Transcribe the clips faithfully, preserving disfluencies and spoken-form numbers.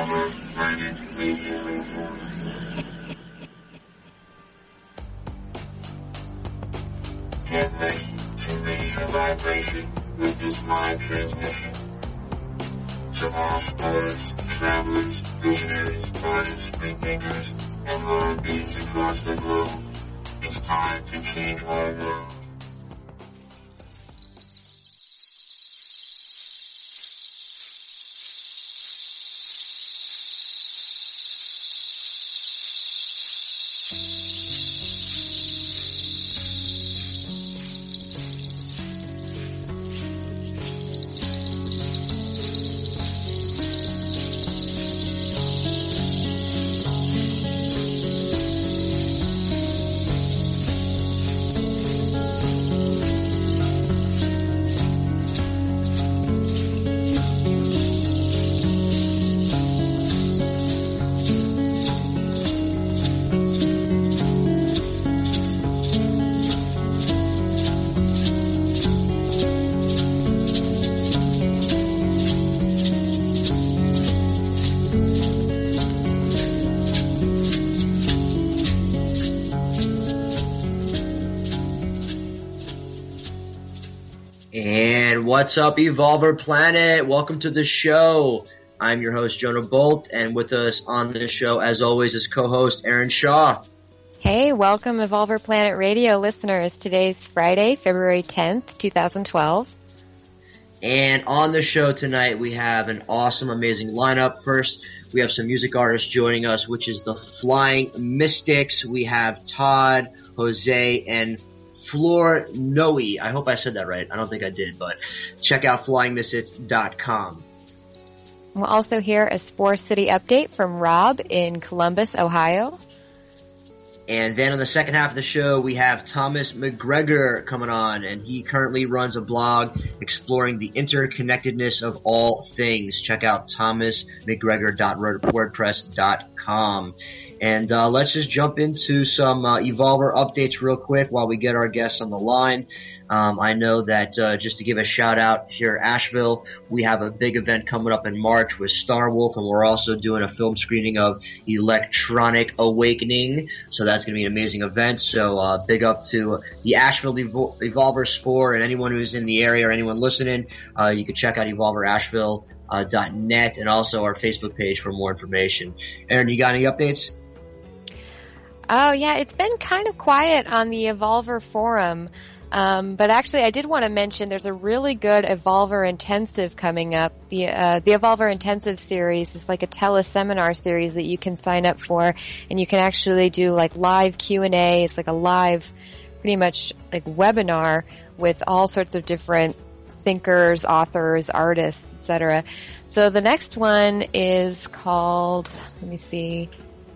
Evolver Planet Radio. Get ready to raise your vibration with this live transmission. To all explorers, travelers, visionaries, artists, and thinkers, and learn beings across the globe, it's time to change our world. What's up, Evolver Planet? Welcome to the show. I'm your host, Jonah Bolt, and with us on the show, as always, is co-host Aaron Shaw. Hey, welcome, Evolver Planet Radio listeners. Today's Friday, February tenth, twenty twelve. And on the show tonight, we have an awesome, amazing lineup. First, we have some music artists joining us, which is the Flying Mystics. We have Todd, Jose, and Floor Noe. I hope I said that right. I don't think I did, but check out flying mystics dot com. We'll also hear a Spore City update from Rob in Columbus, Ohio. And then on the second half of the show, we have Thomas McGregor coming on, and he currently runs a blog exploring the interconnectedness of all things. Check out thomas mcgregor dot wordpress dot com. And uh let's just jump into some uh, Evolver updates real quick while we get our guests on the line. Um I know that uh just to give a shout out here at Asheville, we have a big event coming up in March with Star Wolf, and we're also doing a film screening of Electronic Awakening. So that's going to be an amazing event. So uh big up to the Asheville Evol- Evolver Spore, and anyone who's in the area or anyone listening, uh you can check out evolver asheville dot net and also our Facebook page for more information. Aaron, you got any updates? Oh, yeah, it's been kind of quiet on the Evolver forum. Um, but actually, I did want to mention there's a really good Evolver Intensive coming up. The uh, the Evolver Intensive series is like a teleseminar series that you can sign up for, and you can actually do like live Q and A. It's like a live, pretty much like webinar with all sorts of different thinkers, authors, artists, et cetera. So the next one is called, let me see,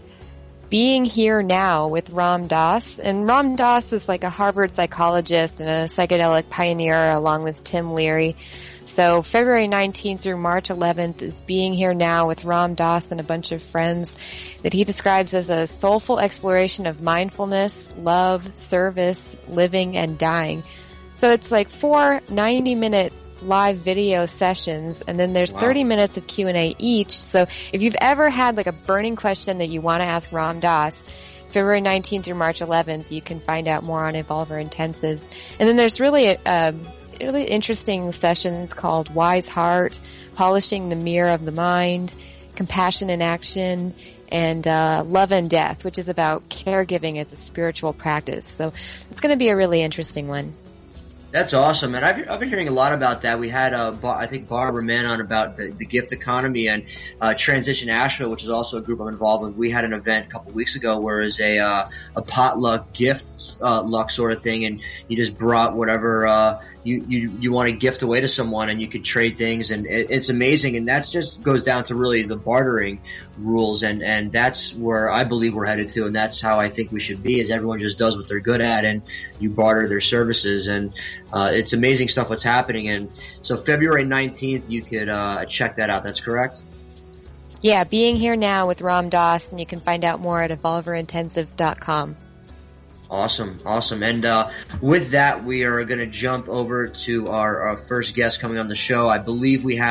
Being Here Now with Ram Dass. And Ram Dass is like a Harvard psychologist and a psychedelic pioneer along with Tim Leary. So February nineteenth through March eleventh is Being Here Now with Ram Dass and a bunch of friends that he describes as a soulful exploration of mindfulness, love, service, living, and dying. So it's like four ninety-minute live video sessions, and then there's wow. thirty minutes of Q and A each. So if you've ever had like a burning question that you want to ask Ram Dass, February nineteenth through March eleventh, you can find out more on Evolver Intensives. And then there's really a, a really interesting sessions called Wise Heart, Polishing the Mirror of the Mind, Compassion in Action, and uh Love and Death, which is about caregiving as a spiritual practice. So it's going to be a really interesting one. That's awesome, and I've, I've been hearing a lot about that. We had, uh, I think, Barbara Mann on about the, the gift economy, and uh, Transition Asheville, which is also a group I'm involved with. We had an event a couple of weeks ago where it was a, uh, a potluck gift uh, luck sort of thing, and you just brought whatever uh, you, you, you want to gift away to someone, and you could trade things, and it, it's amazing, and that just goes down to really the bartering rules, and, and that's where I believe we're headed to, and that's how I think we should be, is everyone just does what they're good at, and you barter their services, and uh, it's amazing stuff what's happening. And so February nineteenth, you could uh, check that out. That's correct? Yeah, Being Here Now with Ram Dass, and you can find out more at evolver intensive dot com. Awesome, awesome. And uh, with that, we are going to jump over to our, our first guest coming on the show. I believe we have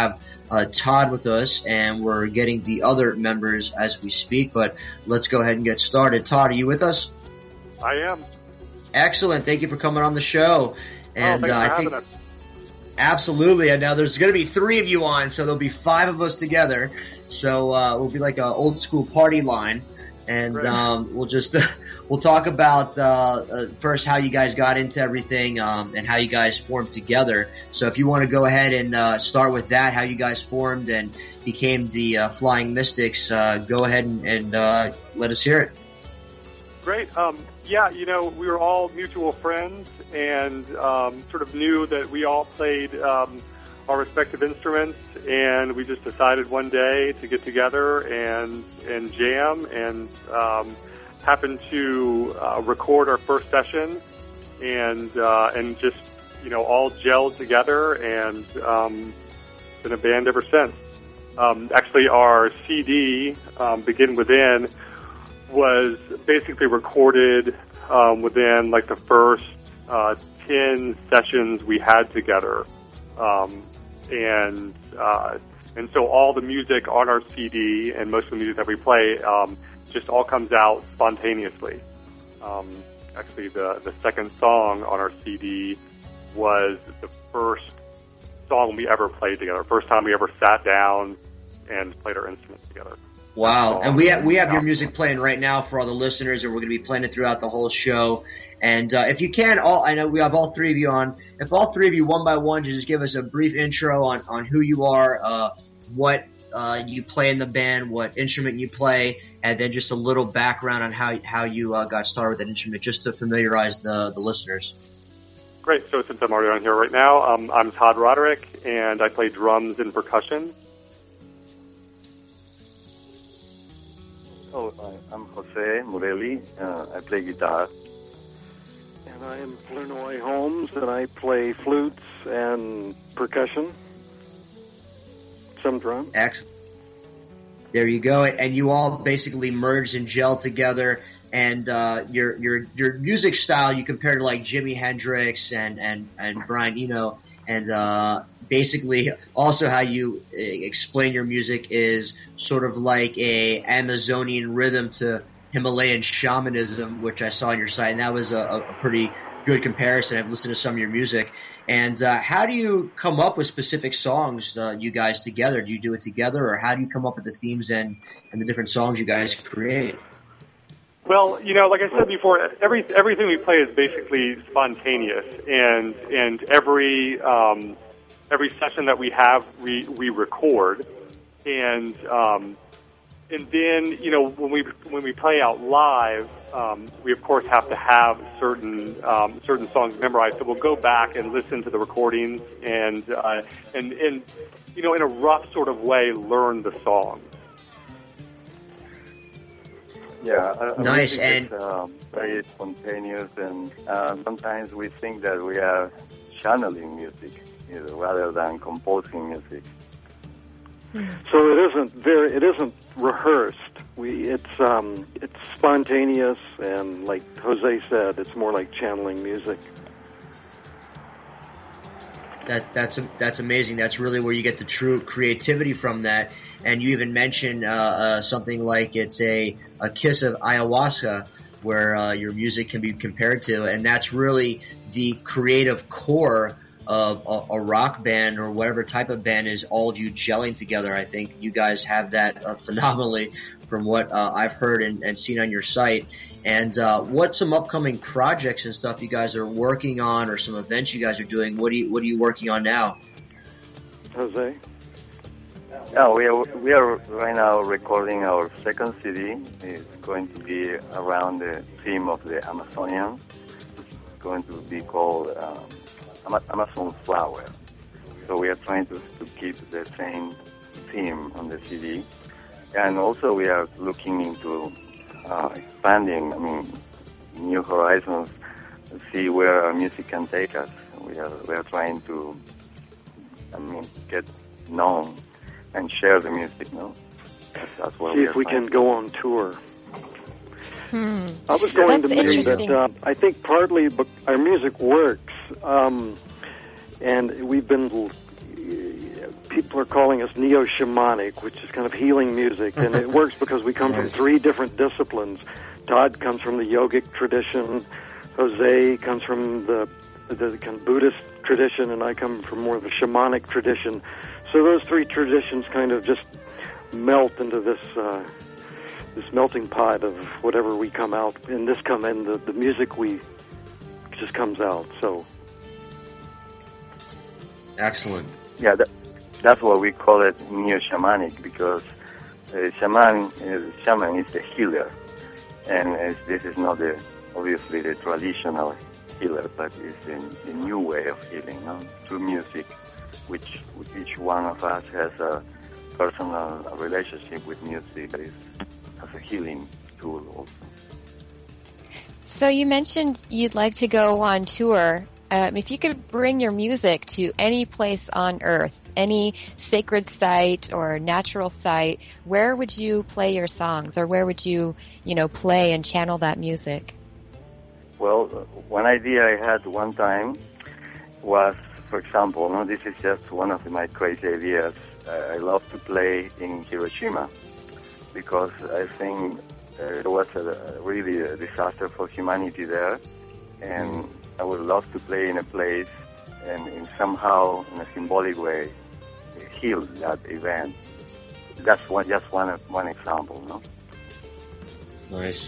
uh, Todd with us, and we're getting the other members as we speak, but let's go ahead and get started. Todd, are you with us? I am. Excellent. Thank you for coming on the show. And oh, thanks uh, for I think having us. Absolutely. And now there's going to be three of you on, so there'll be five of us together. So uh, we'll be like an old school party line. And Right. um, we'll just we'll talk about uh, uh, first how you guys got into everything um, and how you guys formed together. So if you want to go ahead and uh, start with that, how you guys formed and became the uh, Flying Mystics, uh, go ahead and, and uh, let us hear it. Great. Um, yeah, you know, we were all mutual friends and um, sort of knew that we all played um, our respective instruments, and we just decided one day to get together and and jam, and um, happened to uh, record our first session, and uh, and just you know all gelled together, and um, been a band ever since. Um, actually, our C D, um, Begin Within, was basically recorded um, within like the first uh, ten sessions we had together, um, and uh, and so all the music on our C D and most of the music that we play um, just all comes out spontaneously. Um, actually, the the second song on our C D was the first song we ever played together. First time we ever sat down and played our instruments together. Wow. And we have, we have your music playing right now for all the listeners, and we're going to be playing it throughout the whole show. And uh, if you can, all I know we have all three of you on. If all three of you, one by one, just give us a brief intro on, on who you are, uh, what uh, you play in the band, what instrument you play, and then just a little background on how how you uh, got started with that instrument, just to familiarize the, the listeners. Great. So since I'm already on here right now, um, I'm Todd Roderick, and I play drums and percussion. Oh, I- I'm Jose Morelli. Uh, I play guitar. And I am Flournoy Holmes, and I play flutes and percussion, some drums. Excellent. There you go. And you all basically merged and gelled together. And uh, your your your music style you compare to like Jimi Hendrix and and and Brian Eno, and uh, basically also how you uh, explain your music is sort of like a Amazonian rhythm to Himalayan shamanism, which I saw on your site, and that was a, a pretty good comparison. I've listened to some of your music. And uh, how do you come up with specific songs, uh, you guys together? Do you do it together, or how do you come up with the themes and, and the different songs you guys create? Well, you know, like I said before, every everything we play is basically spontaneous, and and every um, every session that we have, we we record, and um, and then you know when we when we play out live, um, we of course have to have certain um, certain songs memorized. So we'll go back and listen to the recordings, and uh, and and you know in a rough sort of way learn the songs. Yeah, uh, Nice, music and- is, um, very spontaneous, and uh, sometimes we think that we are channeling music, you know, rather than composing music. So it isn't very, it isn't rehearsed. We, it's um, it's spontaneous, and like Jose said, it's more like channeling music. That that's that's amazing. That's really where you get the true creativity from that. And you even mentioned uh, uh, something like it's a, a kiss of ayahuasca, where uh, your music can be compared to, and that's really the creative core of a, a rock band or whatever type of band is all of you gelling together. I think you guys have that uh, phenomenally from what uh, I've heard and, and seen on your site. And uh, what's some upcoming projects and stuff you guys are working on, or some events you guys are doing? What are you What are you working on now? Jose? No, we are we are right now recording our second C D. It's going to be around the theme of the Amazonian. It's going to be called um, Amazon Flower. So we are trying to, to keep the same theme on the C D. And also we are looking into uh, expanding, I mean, new horizons, to see where our music can take us. We are we are trying to, I mean, get known and share the music, no? That's, that's what See we if are we trying can go on tour. Hmm. I was going That's to mention interesting. that uh, I think partly bec- our music works, um, and we've been l- people are calling us neo-shamanic, which is kind of healing music, and it works because we come from three different disciplines. Todd comes from the yogic tradition, Jose comes from the, the kind of Buddhist tradition, and I come from more of the shamanic tradition. So those three traditions kind of just melt into this uh, this melting pot of whatever we come out, and this come in the, the music we just comes out. So excellent. Yeah, that, that's why we call it neo-shamanic, because uh, shaman, uh, shaman is the healer, and uh, this is not the obviously the traditional healer, but it's the, the new way of healing, no? Through music, which each one of us has a personal relationship with music that is as a healing tool also. So you mentioned you'd like to go on tour. Um, if you could bring your music to any place on Earth, any sacred site or natural site, where would you play your songs, or where would you, you know, play and channel that music? Well, one idea I had one time was, for example, no, this is just one of my crazy ideas. Uh, I love to play in Hiroshima because I think uh, there was a, really a disaster for humanity there, and I would love to play in a place and in somehow, in a symbolic way, heal that event. That's one, just one one example, no? Nice.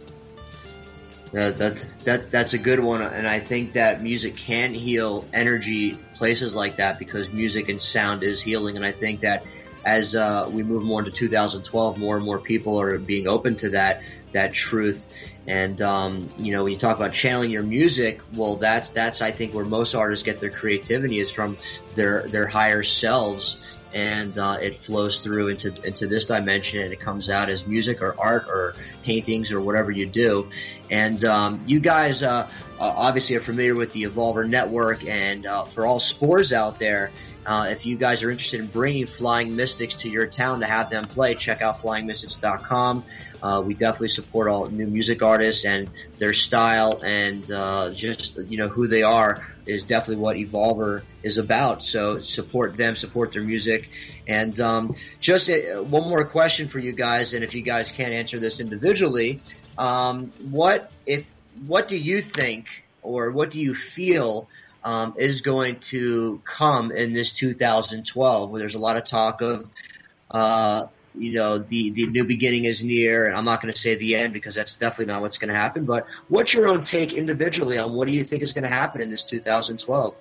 That, that, that, that's a good one, and I think that music can heal energy places like that, because music and sound is healing, and I think that as uh, we move more into two thousand twelve, more and more people are being open to that that truth. And um, you know, when you talk about channeling your music, well, that's that's I think where most artists get their creativity is from their their higher selves, and uh, it flows through into into this dimension, and it comes out as music or art or paintings or whatever you do. And um, you guys uh, obviously are familiar with the Evolver Network, and uh, for all spores out there, uh, if you guys are interested in bringing Flying Mystics to your town to have them play, check out flying mystics dot com. Uh, we definitely support all new music artists, and their style and uh, just, you know, who they are is definitely what Evolver is about. So support them, support their music. And um, just a, one more question for you guys, and if you guys can't answer this individually, um, what if what do you think, or what do you feel um, is going to come in this two thousand twelve, where there's a lot of talk of uh you know, the, the new beginning is near, and I'm not going to say the end because that's definitely not what's going to happen, but what's your own take individually on what do you think is going to happen in this two thousand twelve?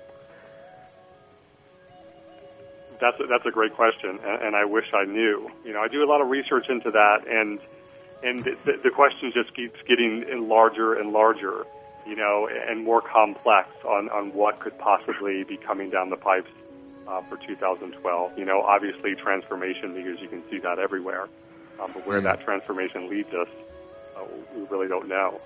That's a, that's a great question, and, and I wish I knew. You know, I do a lot of research into that, and and the, the question just keeps getting larger and larger, you know, and more complex on, on what could possibly be coming down the pipes Uh, for two thousand twelve. You know, obviously transformation, because you can see that everywhere. Um, but where mm. that transformation leads us, uh, we really don't know.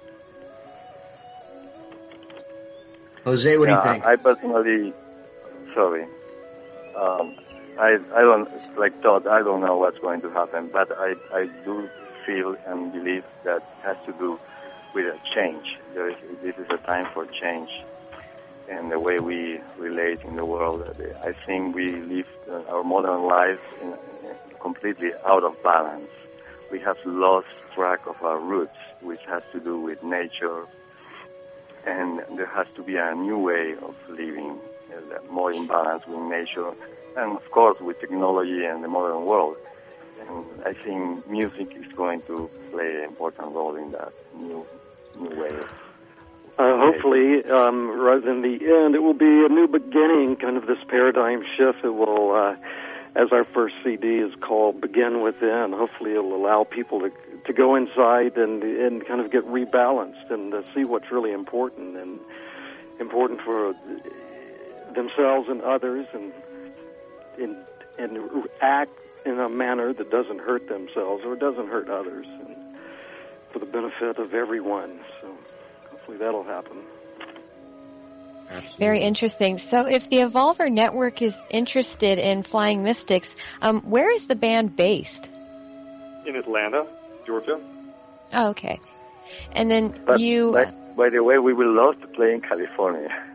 Jose, what yeah, do you think? I personally, sorry, um, I I don't, like Todd, I don't know what's going to happen, but I, I do feel and believe that has to do with a change. There is, this is a time for change. And the way we relate in the world, I think we live our modern life in, completely out of balance. We have lost track of our roots, which has to do with nature, and there has to be a new way of living, more in balance with nature, and of course with technology and the modern world. And I think music is going to play an important role in that new new way of Uh, hopefully, um, rather than the end, it will be a new beginning, kind of this paradigm shift. It will, uh, as our first C D is called, Begin Within. Hopefully it'll allow people to to go inside and and kind of get rebalanced and uh, see what's really important and important for themselves and others, and and, and act in a manner that doesn't hurt themselves or doesn't hurt others, and for the benefit of everyone. So that'll happen. Absolutely. Very interesting. So if the Evolver Network is interested in Flying Mystics, um, where is the band based? In Atlanta, Georgia. Oh, okay. And then but you... By, by the way, we would love to play in California.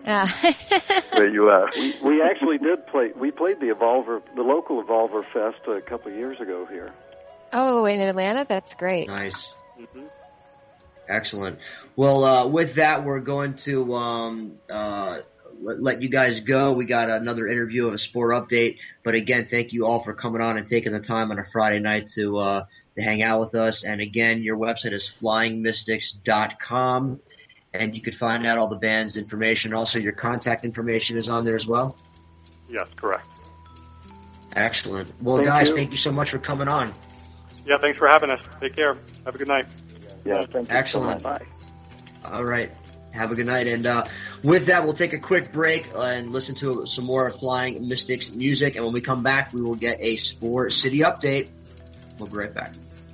Yeah. where you are. We, we actually did play. We played the Evolver, the local Evolver Fest a couple of years ago here. Oh, in Atlanta? That's great. Nice. Mm-hmm. Excellent. Well, uh, with that, we're going to um, uh, let, let you guys go. We got another interview of a sport update. But again, thank you all for coming on and taking the time on a Friday night to uh, to hang out with us. And again, your website is flying mystics dot com, and you can find out all the band's information. Also, your contact information is on there as well. Yes, correct. Excellent. Well, Thank guys, you. thank you so much for coming on. Yeah, thanks for having us. Take care. Have a good night. Yeah, thank you. Excellent. So much. Bye. All right. Have a good night. And uh, with that, we'll take a quick break and listen to some more Flying Mystics music. And when we come back, we will get a Spore City update. We'll be right back.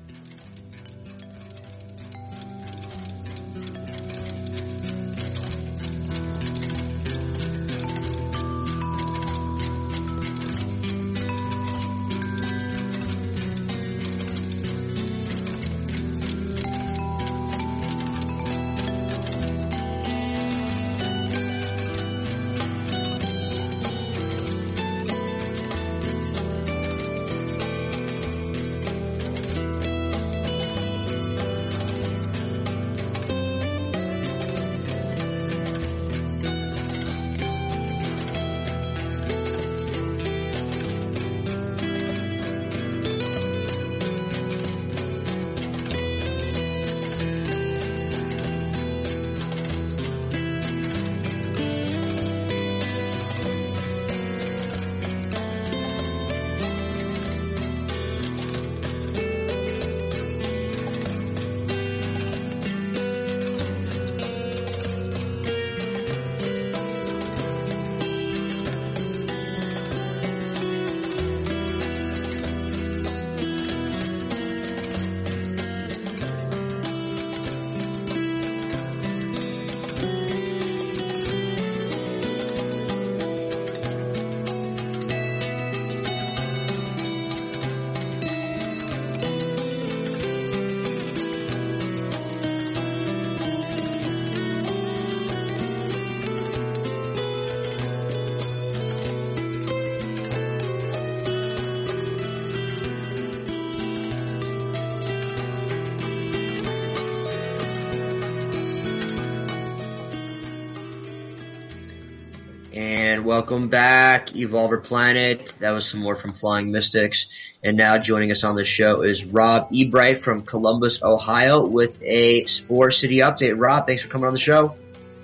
And welcome back, Evolver Planet. That was some more from Flying Mystics. And now joining us on the show is Rob Ebright from Columbus, Ohio, with a Spore City update. Rob, thanks for coming on the show.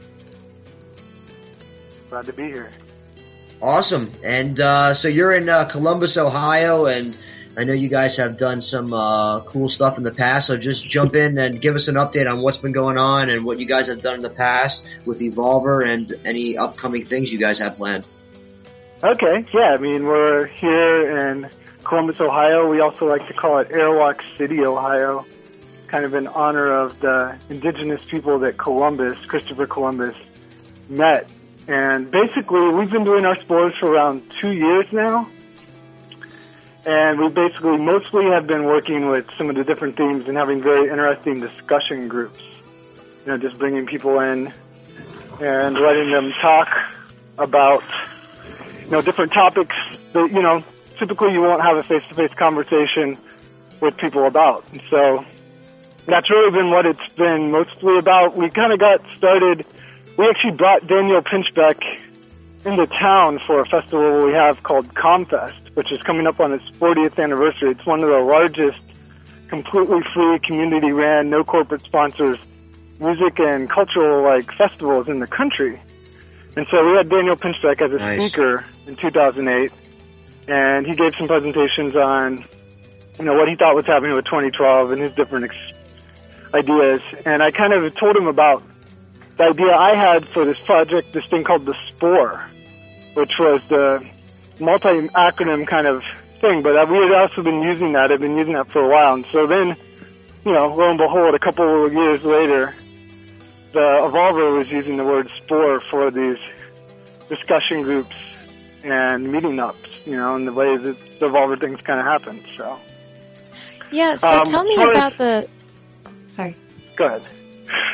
Glad to be here. Awesome. And uh, so you're in uh, Columbus, Ohio, and I know you guys have done some uh, cool stuff in the past, so just jump in and give us an update on what's been going on and what you guys have done in the past with Evolver and any upcoming things you guys have planned. Okay, yeah, I mean, we're here in Columbus, Ohio. We also like to call it Airwalk City, Ohio, kind of in honor of the indigenous people that Columbus, Christopher Columbus, met. And basically, we've been doing our spores for around two years now. And we basically mostly have been working with some of the different themes and having very interesting discussion groups. You know, just bringing people in and letting them talk about, you know, different topics that, you know, typically you won't have a face-to-face conversation with people about. And so that's really been what it's been mostly about. We kind of got started, we actually brought Daniel Pinchbeck into town for a festival we have called ComFest, which is coming up on its fortieth anniversary. It's one of the largest, completely free, community-ran, no corporate sponsors, music and cultural like festivals in the country. And so we had Daniel Pinchbeck as a Nice. speaker in two thousand eight, and he gave some presentations on, you know, what he thought was happening with twenty twelve and his different ex- ideas. And I kind of told him about the idea I had for this project, this thing called the Spore, which was the multi-acronym kind of thing, but we had also been using that. I've been using that for a while. And so then, you know, lo and behold, a couple of years later, the Evolver was using the word Spore for these discussion groups and meeting ups, you know, and the ways that the Evolver things kind of happen. So, Yeah, so Um, tell me sorry. about the... Sorry. go ahead.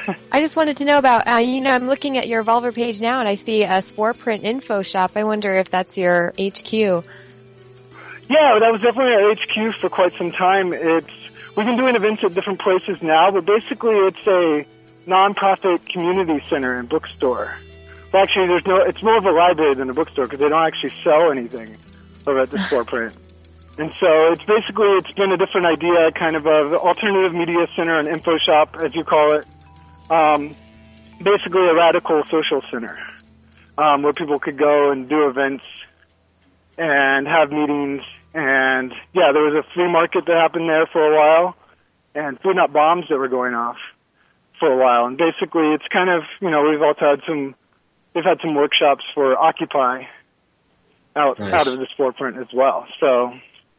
I just wanted to know about, uh, you know, I'm looking at your Evolver page now and I see a Spore Print info shop. I wonder if that's your H Q. Yeah, that was definitely our H Q for quite some time. It's we've been doing events at different places now, but basically it's a nonprofit community center and bookstore. Well, actually, there's no. It's more of a library than a bookstore because they don't actually sell anything over at the Spore Print. And so it's basically it's been a different idea, kind of a alternative media center and info shop, as you call it. Um, basically a radical social center um, where people could go and do events and have meetings. And, yeah, there was a flea market that happened there for a while and food not bombs that were going off for a while. And basically it's kind of, you know, we've also had some, we've had some workshops for Occupy out, nice. out of the Spore Print as well. So.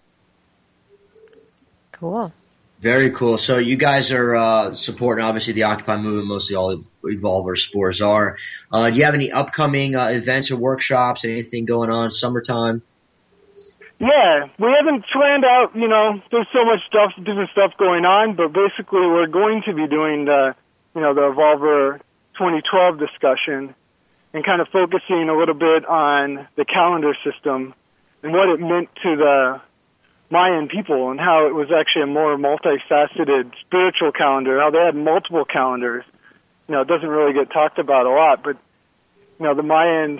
Cool. Very cool. So you guys are uh, supporting, obviously, the Occupy movement, mostly all Evolver Spores are. Uh, do you have any upcoming uh, events or workshops, anything going on summertime? Yeah, we haven't planned out, you know, there's so much stuff, different stuff going on, but basically we're going to be doing the, you know, the Evolver twenty twelve discussion and kind of focusing a little bit on the calendar system and what it meant to the Mayan people and how it was actually a more multifaceted spiritual calendar, how they had multiple calendars. You know, it doesn't really get talked about a lot, but, you know, the Mayans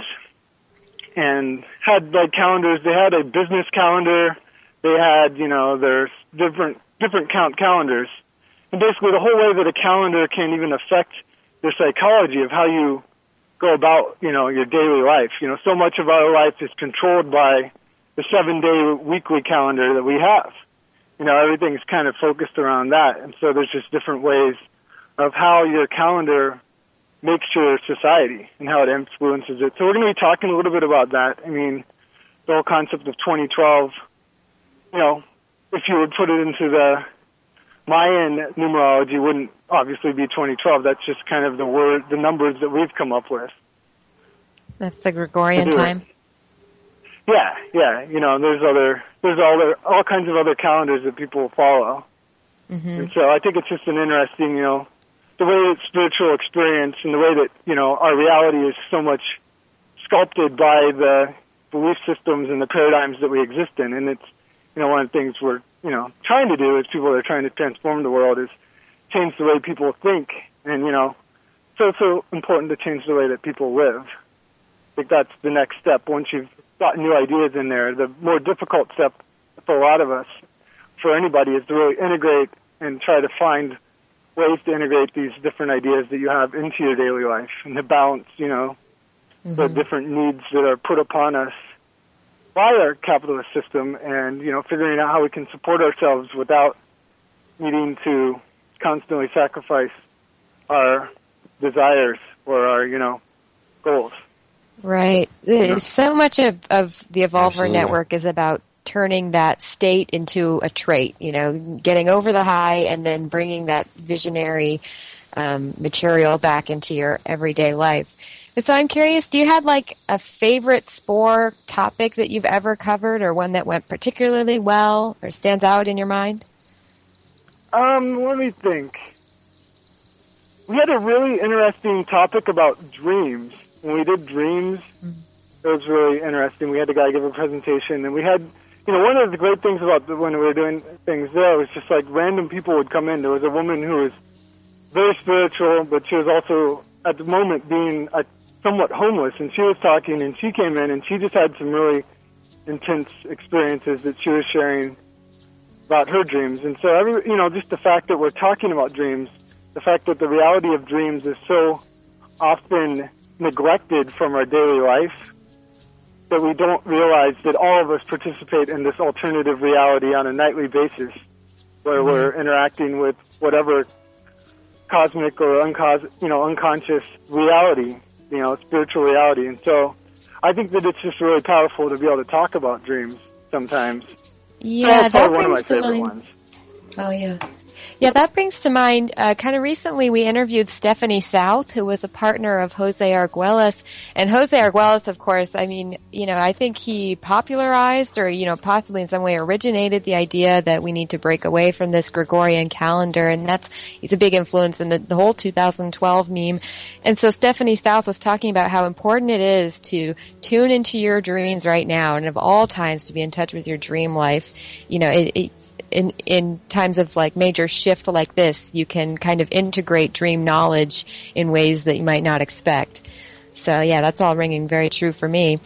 and had like calendars. They had a business calendar. They had, you know, their different different count calendars. And basically the whole way that a calendar can even affect your psychology of how you go about, you know, your daily life. You know, so much of our life is controlled by the seven-day weekly calendar that we have. You know, everything's kind of focused around that. And so there's just different ways of how your calendar makes your society and how it influences it. So we're going to be talking a little bit about that. I mean, the whole concept of twenty twelve, you know, if you would put it into the Mayan numerology, wouldn't obviously be twenty twelve. That's just kind of the word, the numbers that we've come up with. That's the Gregorian time. Yeah, yeah. You know, there's other, there's all other, all kinds of other calendars that people follow. Mm-hmm. And so I think it's just an interesting, you know, the way that spiritual experience and the way that, you know, our reality is so much sculpted by the belief systems and the paradigms that we exist in. And it's, you know, one of the things we're, you know, trying to do as people that are trying to transform the world is change the way people think. And, you know, it's also important to change the way that people live. I think that's the next step. Once you've got new ideas in there, the more difficult step for a lot of us, for anybody, is to really integrate and try to find ways to integrate these different ideas that you have into your daily life and to balance, you know, mm-hmm. the different needs that are put upon us by our capitalist system and, you know, figuring out how we can support ourselves without needing to constantly sacrifice our desires or our, you know, goals. Right. Yeah. So much of, of the Evolver Absolutely. Network is about turning that state into a trait, you know, getting over the high and then bringing that visionary um, material back into your everyday life. And so I'm curious, do you have like a favorite Spore topic that you've ever covered or one that went particularly well or stands out in your mind? Um, let me think. We had a really interesting topic about dreams. When we did dreams, it was really interesting. We had a guy give a presentation, and we had, you know, one of the great things about the, when we were doing things there was just like random people would come in. There was a woman who was very spiritual, but she was also at the moment being a, somewhat homeless, and she was talking, and she came in, and she just had some really intense experiences that she was sharing about her dreams. And so, every, you know, just the fact that we're talking about dreams, the fact that the reality of dreams is so often neglected from our daily life, that we don't realize that all of us participate in this alternative reality on a nightly basis, where mm-hmm. we're interacting with whatever cosmic or uncos- you know, unconscious reality, you know, spiritual reality. And so I think that it's just really powerful to be able to talk about dreams sometimes. Yeah, so that one of my brings to favorite mind. ones. Oh, yeah. Yeah, that brings to mind, uh, kind of recently we interviewed Stephanie South, who was a partner of Jose Arguelles. And Jose Arguelles, of course, I mean, you know, I think he popularized or, you know, possibly in some way originated the idea that we need to break away from this Gregorian calendar. And that's, he's a big influence in the, the whole two thousand twelve meme. And so Stephanie South was talking about how important it is to tune into your dreams right now and of all times to be in touch with your dream life. You know, it, it In, in times of like major shift like this, you can kind of integrate dream knowledge in ways that you might not expect. So yeah, that's all ringing very true for me.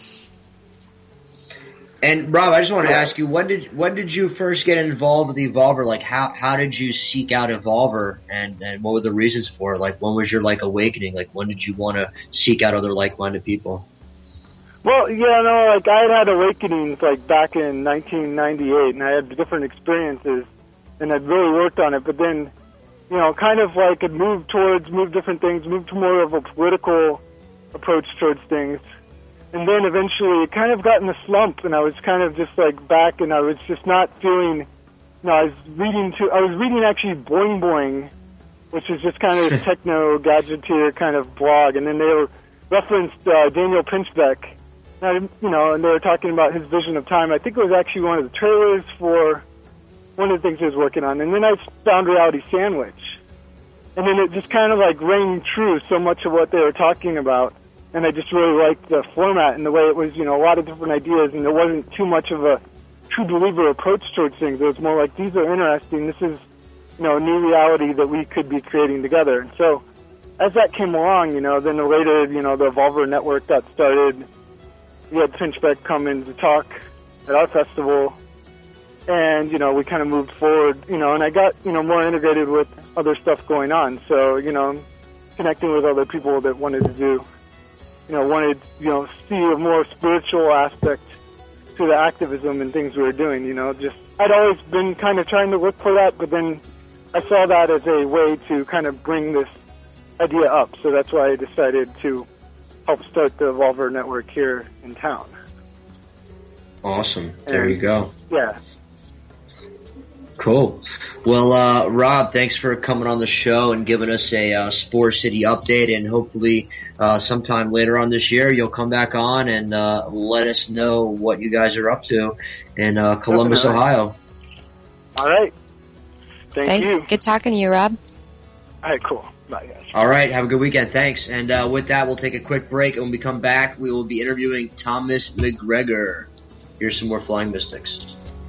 And Rob, I just want to ask you, when did when did you first get involved with Evolver? Like, how how did you seek out Evolver, and and what were the reasons for it? Like, when was your like awakening? Like, when did you want to seek out other like-minded people? Well, yeah, no, like I had had awakenings like back in nineteen ninety-eight, and I had different experiences, and I'd really worked on it. But then, you know, kind of like had moved towards, moved different things, moved to more of a political approach towards things, and then eventually it kind of got in a slump, and I was kind of just like back, and I was just not feeling. You know, I was reading to, I was reading actually Boing Boing, which is just kind of a techno gadgeteer kind of blog, and then they were referenced uh, Daniel Pinchbeck. And, you know, and they were talking about his vision of time. I think it was actually one of the trailers for one of the things he was working on. And then I found Reality Sandwich. And then it just kind of like rang true so much of what they were talking about. And I just really liked the format and the way it was, you know, a lot of different ideas. And there wasn't too much of a true believer approach towards things. It was more like, these are interesting. This is, you know, a new reality that we could be creating together. And so as that came along, you know, then later, you know, the Evolver Network got started. We had Pinchbeck come in to talk at our festival, and, you know, we kind of moved forward, you know, and I got, you know, more integrated with other stuff going on. So, you know, connecting with other people that wanted to do, you know, wanted, you know, see a more spiritual aspect to the activism and things we were doing, you know, just, I'd always been kind of trying to look for that, but then I saw that as a way to kind of bring this idea up. So that's why I decided to help start the Evolver Network here in town. Awesome. There and, you go. Yeah. Cool. Well, uh, Rob, thanks for coming on the show and giving us a uh, Spore City update, and hopefully uh, sometime later on this year you'll come back on and uh, let us know what you guys are up to in uh, Columbus, Definitely. Ohio. All right. Thank Thanks. you. Good talking to you, Rob. All right, cool. Bye, guys. All right, have a good weekend. Thanks. And uh, with that, we'll take a quick break, and when we come back, we will be interviewing Thomas McGregor. Here's some more Flying Mystics.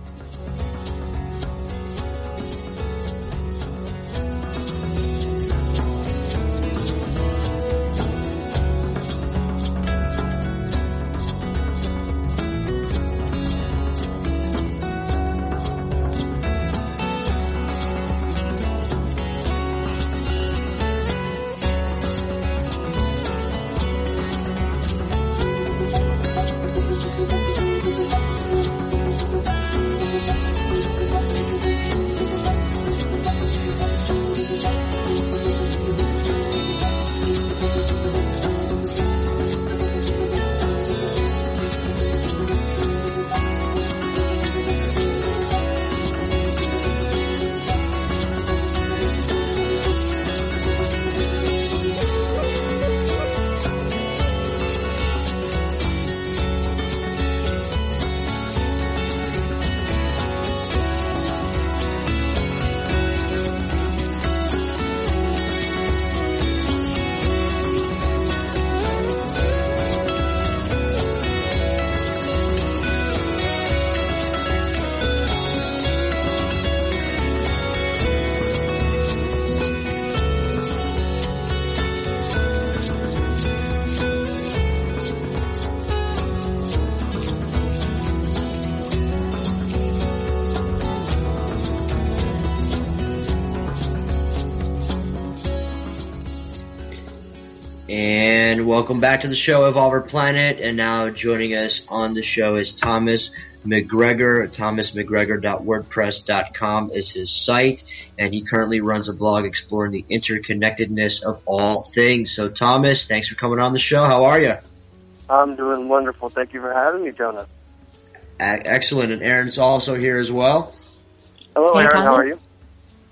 And welcome back to the show, Evolver Planet. And now joining us on the show is Thomas McGregor. thomas mcgregor dot wordpress dot com is his site, and he currently runs a blog exploring the interconnectedness of all things. So, Thomas, thanks for coming on the show. How are you? I'm doing wonderful. Thank you for having me, Jonah. Excellent. And Aaron's also here as well. Hello, Hey, Aaron. Thomas. How are you?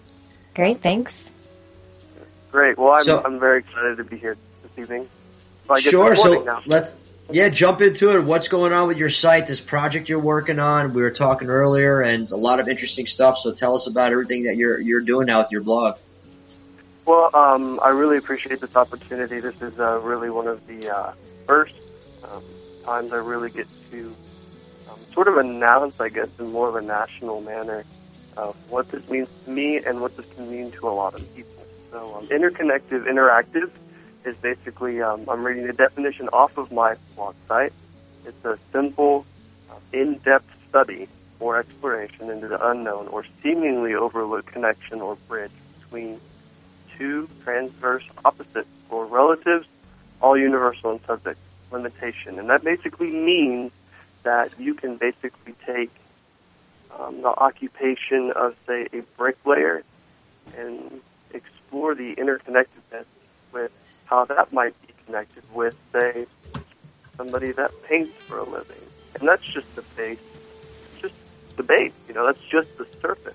Great, thanks. Great. Well, I'm So- I'm very excited to be here this evening. So I guess Sure. it's morning So now. let's yeah jump into it. What's going on with your site? This project you're working on? We were talking earlier, and a lot of interesting stuff. So tell us about everything that you're you're doing now with your blog. Well, um, I really appreciate this opportunity. This is uh, really one of the uh, first um, times I really get to um, sort of announce, I guess, in more of a national manner, uh, what this means to me and what this can mean to a lot of people. So, um, interconnective, interactive is basically, um, I'm reading the definition off of my blog site. It's a simple, uh, in-depth study or exploration into the unknown or seemingly overlooked connection or bridge between two transverse opposites or relatives, all universal in subject limitation. And that basically means that you can basically take um, the occupation of, say, a bricklayer and explore the interconnectedness with how that might be connected with, say, somebody that paints for a living. And that's just the base. It's just the base, you know, that's just the surface.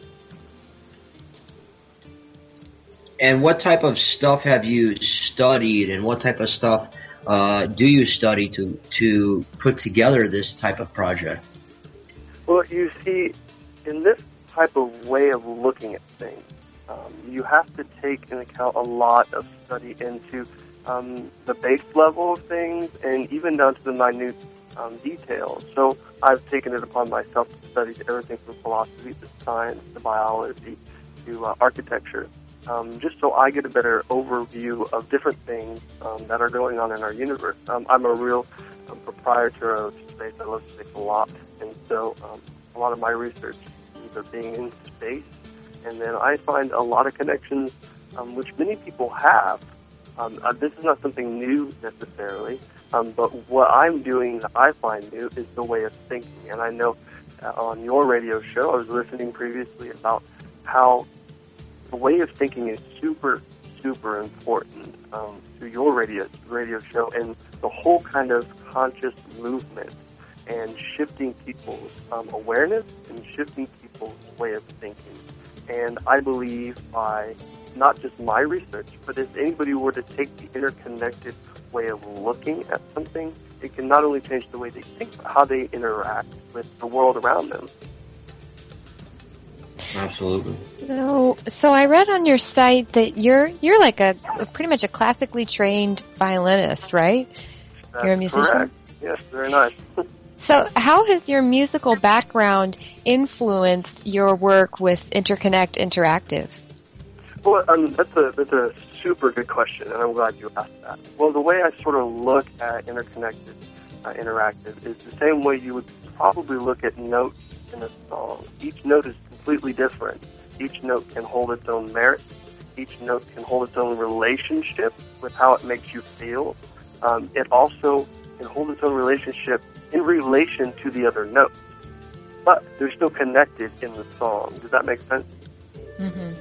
And what type of stuff have you studied, and what type of stuff uh, do you study to to put together this type of project? Well, you see, in this type of way of looking at things, um, you have to take into account a lot of study into um, the base level of things and even down to the minute um, details. So I've taken it upon myself to study everything from philosophy to science to biology to uh, architecture. Um, just so I get a better overview of different things um, that are going on in our universe. Um, I'm a real um, proprietor of space. I love space a lot, and so um, a lot of my research ends up being in space. And then I find a lot of connections, um, which many people have. Um, uh, this is not something new necessarily, um, but what I'm doing that I find new is the way of thinking. And I know uh, on your radio show, I was listening previously about how the way of thinking is super, super important um, to your radio radio show and the whole kind of conscious movement and shifting people's um, awareness and shifting people's way of thinking. And I believe by not just my research, but if anybody were to take the interconnected way of looking at something, it can not only change the way they think, but how they interact with the world around them. Absolutely. So, so I read on your site that you're you're like a, a pretty much a classically trained violinist, right? That's You're a musician? correct. Yes, very nice. So, how has your musical background influenced your work with Interconnect Interactive? Well, um, that's a that's a super good question, and I'm glad you asked that. Well, the way I sort of look at interconnected, uh, interactive is the same way you would probably look at notes in a song. Each note is completely different. Each note can hold its own merit. Each note can hold its own relationship with how it makes you feel. Um, it also can hold its own relationship in relation to the other notes. But they're still connected in the song. Does that make sense? Mm-hmm.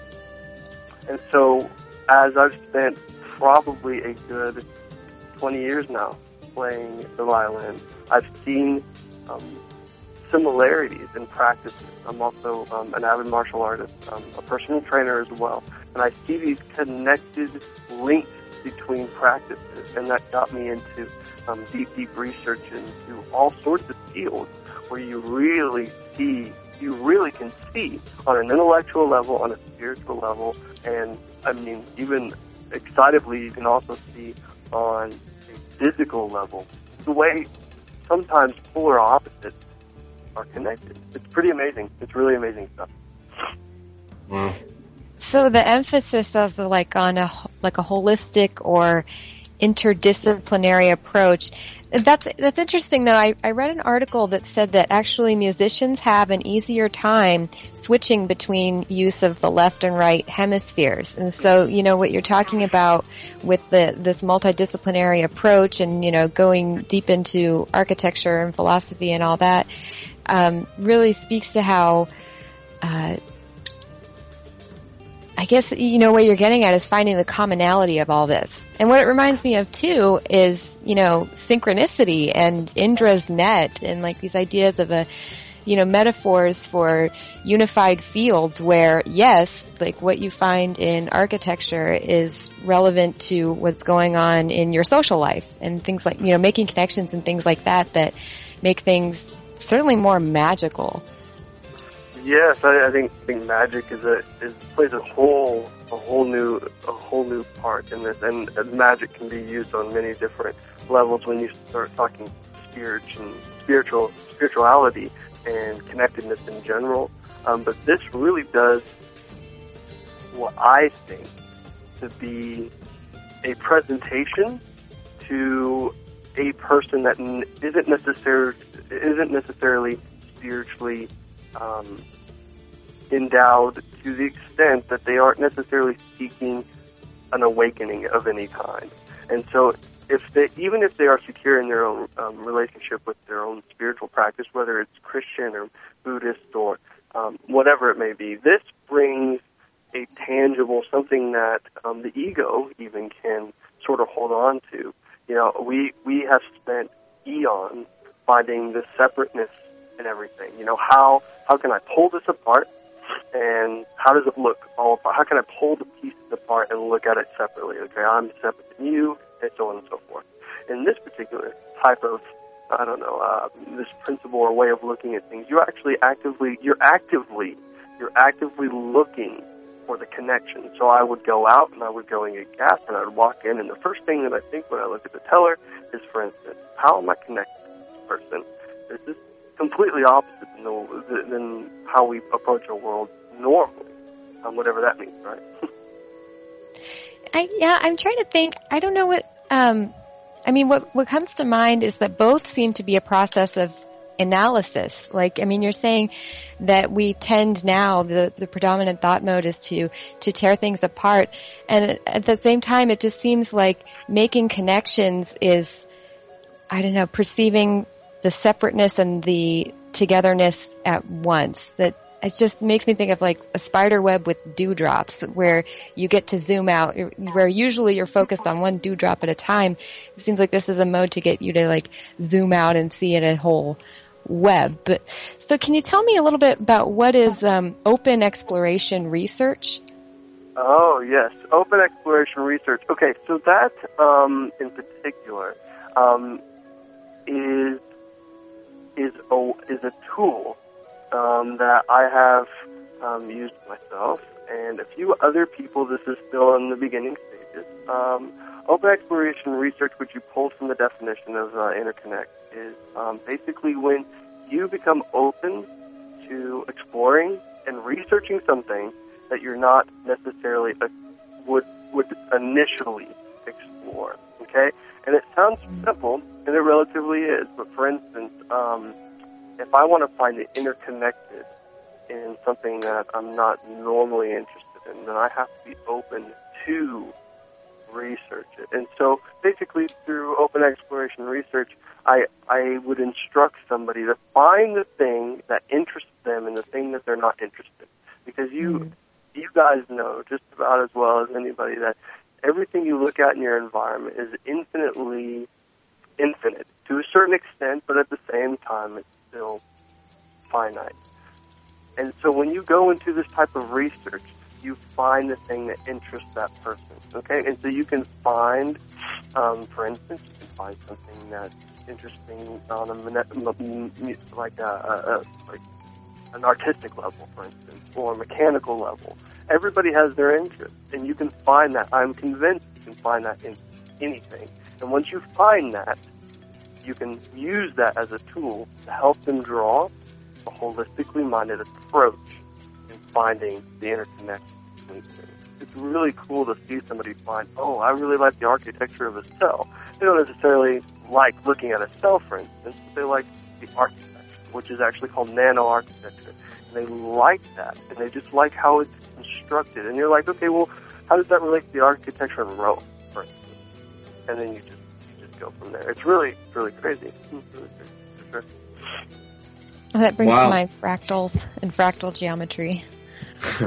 And so, as I've spent probably a good twenty years now playing the violin, I've seen um, similarities in practices. I'm also um, an avid martial artist, um, a personal trainer as well, and I see these connected links between practices, and that got me into um, deep, deep research into all sorts of fields where you really see, you really can see on an intellectual level, on a spiritual level, and I mean, even excitably, you can also see on a physical level the way sometimes polar opposites are connected. It's pretty amazing. It's really amazing stuff. Wow. So the emphasis of the, like on a like a holistic or interdisciplinary approach. That's that's interesting though. I, I read an article that said that actually musicians have an easier time switching between use of the left and right hemispheres. And so, you know, what you're talking about with the this multidisciplinary approach and, you know, going deep into architecture and philosophy and all that, um, really speaks to how uh I guess, you know, what you're getting at is finding the commonality of all this. And what it reminds me of, too, is, you know, synchronicity and Indra's net and, like, these ideas of a, you know, metaphors for unified fields where, yes, like what you find in architecture is relevant to what's going on in your social life and things like, you know, making connections and things like that that make things certainly more magical. Yes, I, I think I think magic is a is plays a whole a whole new a whole new part in this, and, and magic can be used on many different levels when you start talking spiritual spiritual spirituality and connectedness in general. Um, but this really does what I think to be a presentation to a person that n- isn't necessarily isn't necessarily spiritually um, endowed to the extent that they aren't necessarily seeking an awakening of any kind. And so, if they, even if they are secure in their own um, relationship with their own spiritual practice, whether it's Christian or Buddhist or um, whatever it may be, this brings a tangible something that um, the ego even can sort of hold on to. You know, we we have spent eons finding the separateness in everything. You know, how how can I pull this apart, and how does it look all apart? How can I pull the pieces apart and look at it separately? Okay, I'm separate from you, and so on and so forth. In this particular type of, I don't know, uh, this principle or way of looking at things, you're actually actively, you're actively, you're actively looking for the connection. So I would go out and I would go and get gas and I would walk in, and the first thing that I think when I look at the teller is, for instance, how am I connected to this person? This is completely opposite than, the, than how we approach our world normally, um, whatever that means, right? I, yeah, I'm trying to think. I don't know what, um, I mean, what, what comes to mind is that both seem to be a process of analysis. Like, I mean, you're saying that we tend now, the, the predominant thought mode is to, to tear things apart. And at the same time, it just seems like making connections is, I don't know, perceiving the separateness and the togetherness at once. That it just makes me think of like a spider web with dewdrops, where you get to zoom out, where usually you're focused on one dewdrop at a time. It seems like this is a mode to get you to like zoom out and see it a whole web. But so can you tell me a little bit about what is um, open exploration research? Oh, yes. Open exploration research. Okay, so that um, in particular um, is is a, is a tool um, that I have um, used myself and a few other people. This is still in the beginning stages. Um, open exploration research, which you pulled from the definition of uh, interconnect, is um, basically when you become open to exploring and researching something that you're not necessarily uh, would would initially explore. Okay, and it sounds simple, and it relatively is. But for instance, um, if I want to find it interconnected in something that I'm not normally interested in, then I have to be open to research it. And so, basically, through open exploration research, I I would instruct somebody to find the thing that interests them in the thing that they're not interested in, because you. Mm. You guys know just about as well as anybody that everything you look at in your environment is infinitely infinite to a certain extent, but at the same time, it's still finite. And so when you go into this type of research, you find the thing that interests that person, okay? And so you can find, um, for instance, you can find something that's interesting on a, like a, a, a like an artistic level, for instance, or a mechanical level. Everybody has their interest, and you can find that. I'm convinced you can find that in anything. And once you find that, you can use that as a tool to help them draw a holistically minded approach in finding the interconnection between things. It's really cool to see somebody find, oh, I really like the architecture of a cell. They don't necessarily like looking at a cell, for instance, but they like the architecture, which is actually called nano-architecture. And they like that, and they just like how it's constructed. And you're like, okay, well, how does that relate to the architecture in Rome, for instance? And then you just you just go from there. It's really, really crazy. It's really crazy, for sure. Well, that brings Wow. to mind fractals and fractal geometry.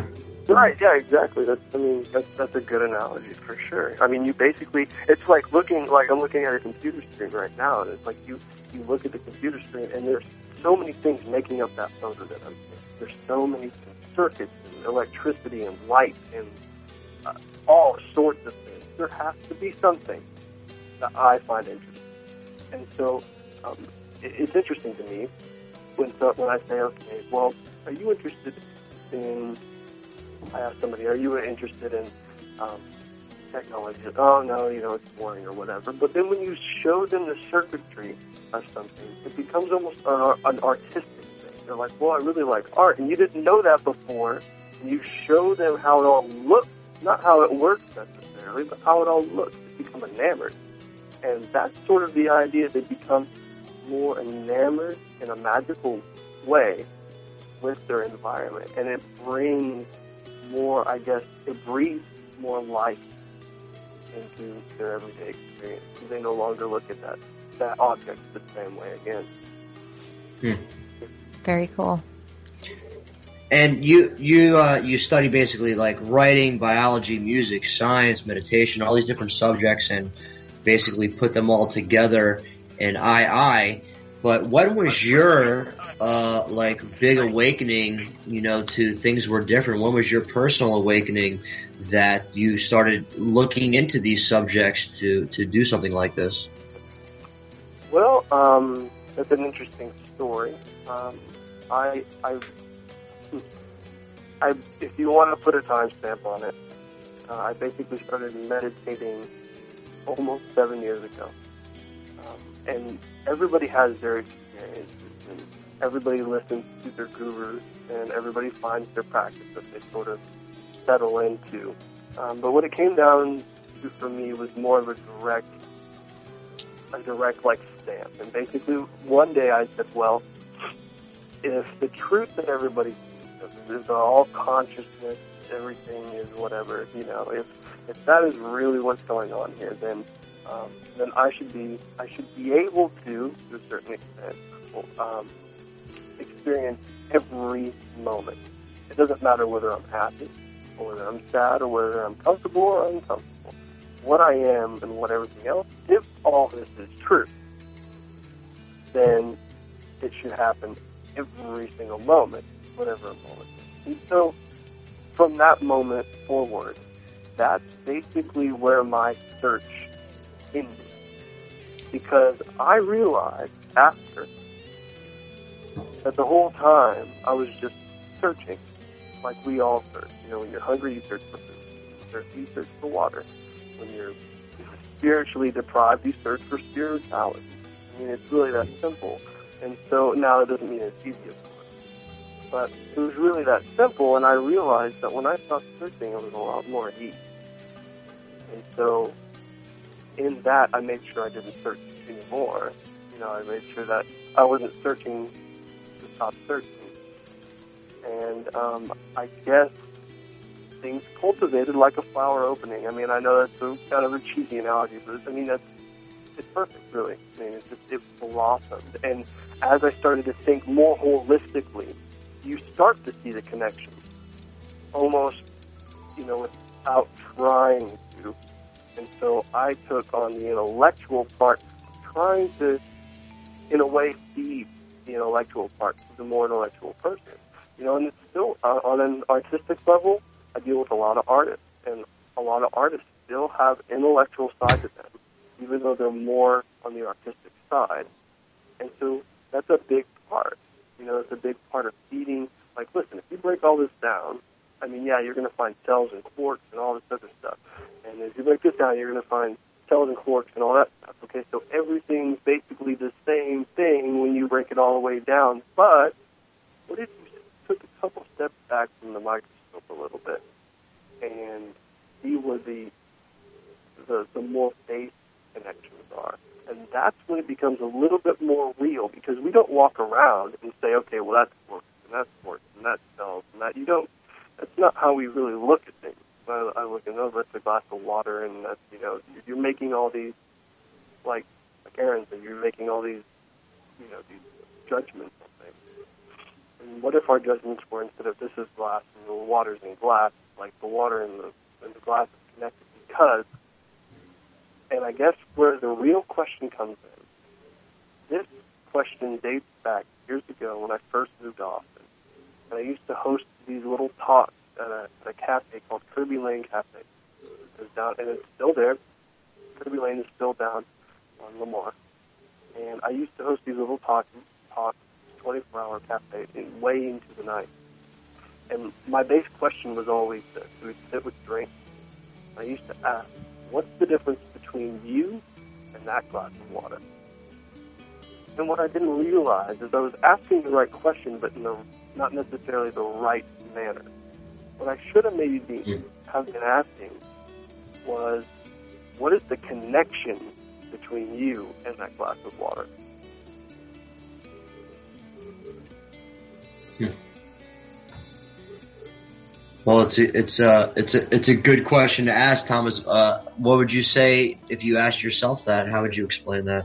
Right, yeah, exactly. That's, I mean, that's, that's a good analogy for sure. I mean, you basically, it's like looking, like I'm looking at a computer screen right now, and it's like you, you look at the computer screen, and there's so many things making up that photo that I'm seeing. There's so many circuits and electricity and light and uh, all sorts of things. There has to be something that I find interesting. And so um, it, it's interesting to me when, so, when I say, okay, well, are you interested in, I ask somebody, are you interested in um, technology? Oh, no, you know, it's boring or whatever. But then when you show them the circuitry of something, it becomes almost an, an artistic thing. They're like, well, I really like art. And you didn't know that before. And you show them how it all looks, not how it works necessarily, but how it all looks. They become enamored. And that's sort of the idea. They become more enamored in a magical way with their environment. And it brings more, I guess, it breathes more life into their everyday experience. They no longer look at that, that object the same way again. Hmm. Very cool. And you you uh, you study basically like writing, biology, music, science, meditation, all these different subjects, and basically put them all together in I I. But what was your uh, like big awakening, you know, to things were different? When was your personal awakening that you started looking into these subjects to, to do something like this? Well, um, that's an interesting story. Um, I, I, I, if you want to put a timestamp on it, uh, I basically started meditating almost seven years ago. Um, and everybody has their experiences, and everybody listens to their gurus, and everybody finds their practice that they sort of settle into. Um, but what it came down to for me was more of a direct, a direct like stamp. And basically, one day I said, well, if the truth that everybody sees is all consciousness, everything is whatever, you know, if if that is really what's going on here, then um, then I should be I should be able to, to a certain extent, um, experience every moment. It doesn't matter whether I'm happy, or whether I'm sad, or whether I'm comfortable or uncomfortable. What I am and what everything else, if all this is true, then it should happen every single moment, whatever a moment is. And so, from that moment forward, that's basically where my search ended. Because I realized after that the whole time I was just searching, like we all search. You know, when you're hungry, you search for food. When you're thirsty, you search for water. When you're spiritually deprived, you search for spirituality. I mean, it's really that simple. And so now it doesn't mean it's easy, of course. But it was really that simple, and I realized that when I stopped searching, it was a lot more at ease. And so in that, I made sure I didn't search anymore. You know, I made sure that I wasn't searching to stop searching. And um, I guess things cultivated like a flower opening. I mean, I know that's a, kind of a cheesy analogy, but I mean, that's it's perfect, really. I mean, it's just, it blossomed. And as I started to think more holistically, you start to see the connection, almost, you know, without trying to. And so I took on the intellectual part, trying to, in a way, feed the intellectual part to the more intellectual person. You know, and it's still, uh, on an artistic level, I deal with a lot of artists, and a lot of artists still have intellectual side to them, even though they're more on the artistic side. And so that's a big part. You know, it's a big part of feeding. Like, listen, if you break all this down, I mean, yeah, you're going to find cells and quarks and all this other stuff. And if you break this down, you're going to find cells and quarks and all that stuff. Okay, so everything's basically the same thing when you break it all the way down. But what if you took a couple steps back from the microscope a little bit and see where the the, the more base connections are? And that's when it becomes a little bit more real, because we don't walk around and say, okay, well, that's quarks and that's quarks and that's cells and that. You don't. That's not how we really look at things. I, I look at, oh, that's a glass of water, and that's, you know, you're making all these, like, like Aaron said, you're making all these, you know, these judgments on things. And what if our judgments were, instead of this is glass and the water's in glass, like the water and the, and the glass is connected because, and I guess where the real question comes in, this question dates back years ago when I first moved to Austin. And I used to host these little talks at a, at a cafe called Kirby Lane Cafe. It's down, and it's still there. Kirby Lane is still down on Lamar. And I used to host these little talks, talks twenty-four hour cafe in way into the night. And my base question was always this. We would sit with drinks. I used to ask, what's the difference between you and that glass of water? And what I didn't realize is I was asking the right question, but in the, not necessarily the right manner. What I should have maybe been, have been asking was, what is the connection between you and that glass of water? Hmm. Well, it's a, it's a, it's a, it's a good question to ask, Thomas. Uh, what would you say if you asked yourself that? How would you explain that?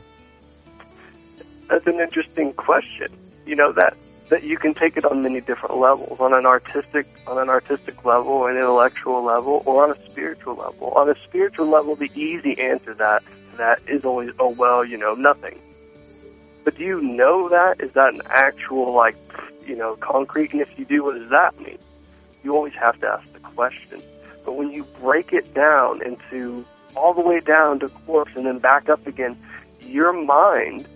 That's an interesting question. You know, that, that you can take it on many different levels, on an artistic, on an artistic level, an intellectual level, or on a spiritual level. On a spiritual level, the easy answer to that, to that is always, oh, well, you know, nothing. But do you know that? Is that an actual, like, you know, concrete? And if you do, what does that mean? You always have to ask the question. But when you break it down into all the way down to quarks and then back up again, your mind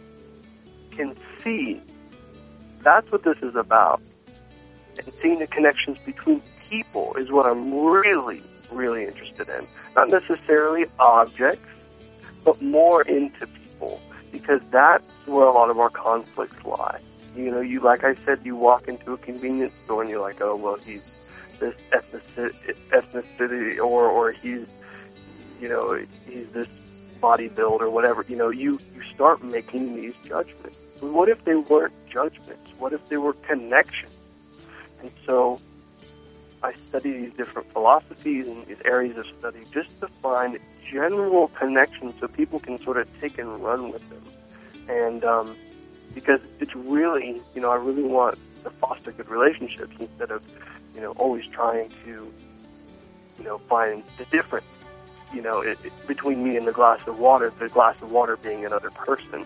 can see. That's what this is about. And seeing the connections between people is what I'm really, really interested in. Not necessarily objects, but more into people, because that's where a lot of our conflicts lie. You know, you, like I said, you walk into a convenience store and you're like, oh, well, he's this ethnicity, ethnicity or, or he's, you know, he's this body build or whatever. You know, you, you start making these judgments. What if they weren't judgments? What if they were connections? And so I study these different philosophies and these areas of study just to find general connections so people can sort of take and run with them. And um, because it's really, you know, I really want to foster good relationships instead of, you know, always trying to, you know, find the difference, you know, it, it, between me and the glass of water, the glass of water being another person.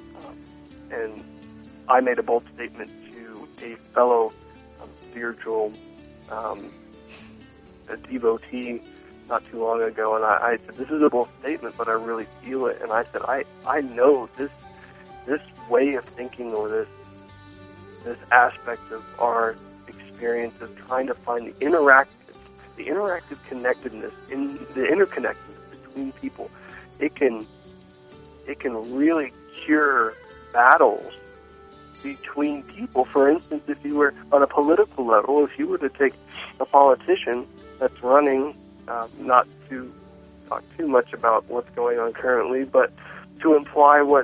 And I made a bold statement to a fellow um, spiritual um, a devotee not too long ago, and I, I said, this is a bold statement, but I really feel it. And I said, I, I know this this way of thinking, or this this aspect of our experience of trying to find the interactive, the interactive connectedness, in the interconnectedness between people, it can it can really cure battles between people. For instance, if you were on a political level, if you were to take a politician that's running, um, not to talk too much about what's going on currently, but to imply what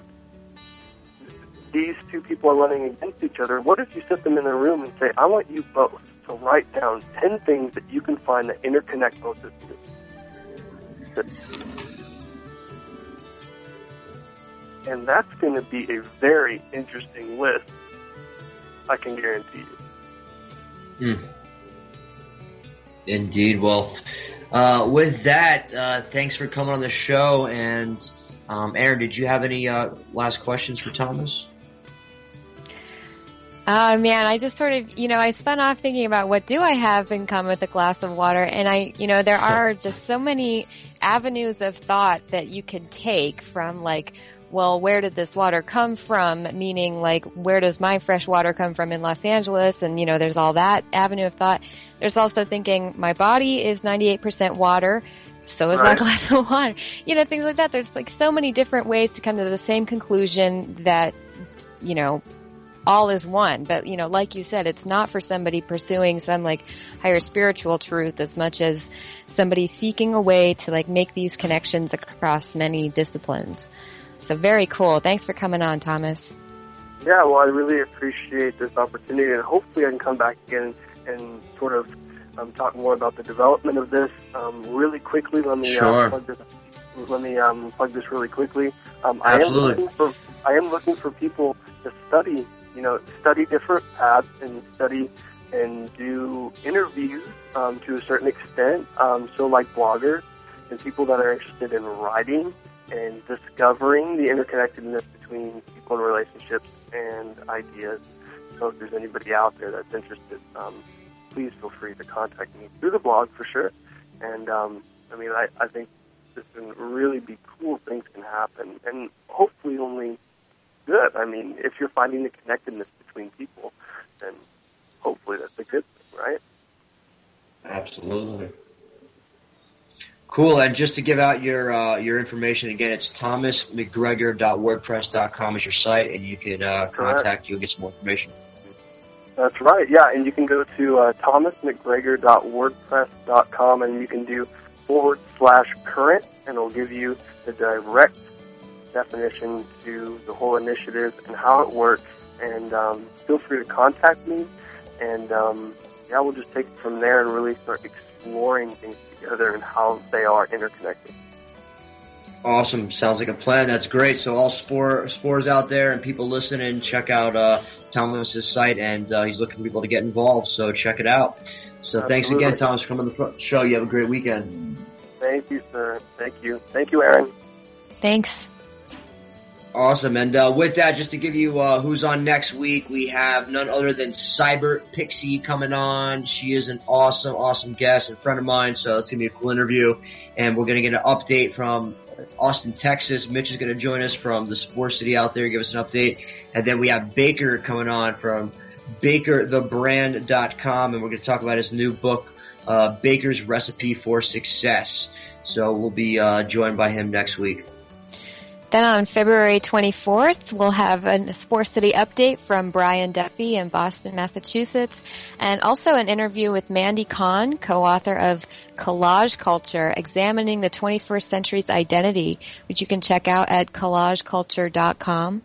these two people are running against each other, what if you sit them in a room and say, I want you both to write down ten things that you can find that interconnect both of you? And that's going to be a very interesting list, I can guarantee you. Hmm. Indeed. Well, uh, with that, uh, thanks for coming on the show. And um, Aaron, did you have any uh, last questions for Thomas? Oh man, I just sort of, you know, I spun off thinking about what do I have in common with a glass of water, and I, you know, there are just so many avenues of thought that you could take from, like, well, where did this water come from? Meaning, like, where does my fresh water come from in Los Angeles? And, you know, there's all that avenue of thought. There's also thinking my body is ninety-eight percent water, so is right. that glass of water. You know, things like that. There's, like, so many different ways to come to the same conclusion that, you know, all is one. But, you know, like you said, it's not for somebody pursuing some, like, higher spiritual truth as much as somebody seeking a way to, like, make these connections across many disciplines. So very cool. Thanks for coming on, Thomas. Yeah, well, I really appreciate this opportunity, and hopefully I can come back again and sort of um, talk more about the development of this um, really quickly. Let me sure. uh, plug this. Let me um, plug this really quickly. Um, Absolutely. I am looking for I am looking for people to study you know, study different paths and study and do interviews um, to a certain extent. Um, so like bloggers and people that are interested in writing and discovering the interconnectedness between people and relationships and ideas. So if there's anybody out there that's interested, um, please feel free to contact me through the blog for sure. And, um, I mean, I, I think this can really be cool. Things can happen, and hopefully only good. I mean, if you're finding the connectedness between people, then hopefully that's a good thing, right? Absolutely. Cool. And just to give out your uh, your information again, it's thomas mcgregor dot wordpress dot com is your site, and you can uh, contact you and get some more information. That's right, yeah, and you can go to uh, thomas mcgregor dot wordpress dot com, and you can do forward slash current, and it'll give you the direct definition to the whole initiative and how it works. And um, feel free to contact me, and um, yeah, we'll just take it from there and really start exploring things together and how they are interconnected. Awesome. Sounds like a plan. That's great. So all spore, spores out there and people listening, check out uh, Thomas's site, and uh, he's looking for people to get involved, so check it out. So Absolutely. Thanks again, Thomas, for coming on the show. You have a great weekend. Thank you, sir. Thank you. Thank you, Aaron. Thanks. Awesome. And uh, with that, just to give you uh, who's on next week, we have none other than Cyber Pixie coming on. She is an awesome, awesome guest and friend of mine, so it's going to be a cool interview. And we're going to get an update from Austin, Texas. Mitch is going to join us from the Sports City out there, give us an update. And then we have Baker coming on from baker the brand dot com, and we're going to talk about his new book, uh, Baker's Recipe for Success. So we'll be uh, joined by him next week. Then on February twenty-fourth, we'll have a Sports City update from Brian Duffy in Boston, Massachusetts, and also an interview with Mandy Kahn, co-author of Collage Culture, Examining the twenty-first Century's Identity, which you can check out at collage culture dot com.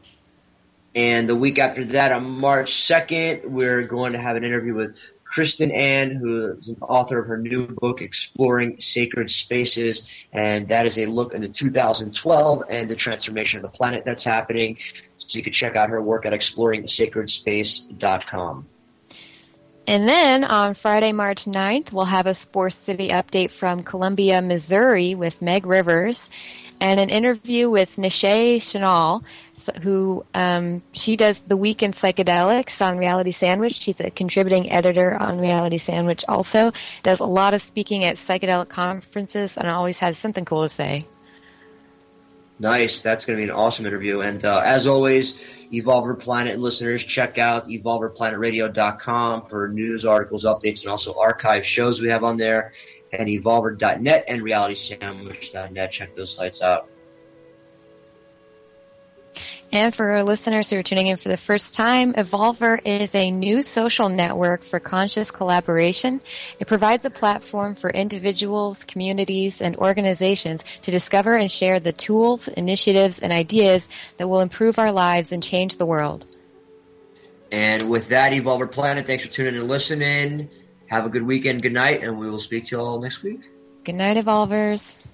And the week after that, on March second, we're going to have an interview with Kristen Ann, who is an author of her new book, Exploring Sacred Spaces, and that is a look into two thousand twelve and the transformation of the planet that's happening. So you can check out her work at exploring sacred space dot com. And then on Friday, March ninth, we'll have a Sports City update from Columbia, Missouri with Meg Rivers, and an interview with Nishay Chanel, who um, she does The Week in Psychedelics on Reality Sandwich. She's a contributing editor on Reality Sandwich also. Does a lot of speaking at psychedelic conferences and always has something cool to say. Nice. That's going to be an awesome interview. And uh, as always, Evolver Planet listeners, check out evolver planet radio dot com for news, articles, updates, and also archive shows we have on there, and evolver dot net and reality sandwich dot net. Check those sites out. And for our listeners who are tuning in for the first time, Evolver is a new social network for conscious collaboration. It provides a platform for individuals, communities, and organizations to discover and share the tools, initiatives, and ideas that will improve our lives and change the world. And with that, Evolver Planet, thanks for tuning in and listening. Have a good weekend, good night, and we will speak to you all next week. Good night, Evolvers.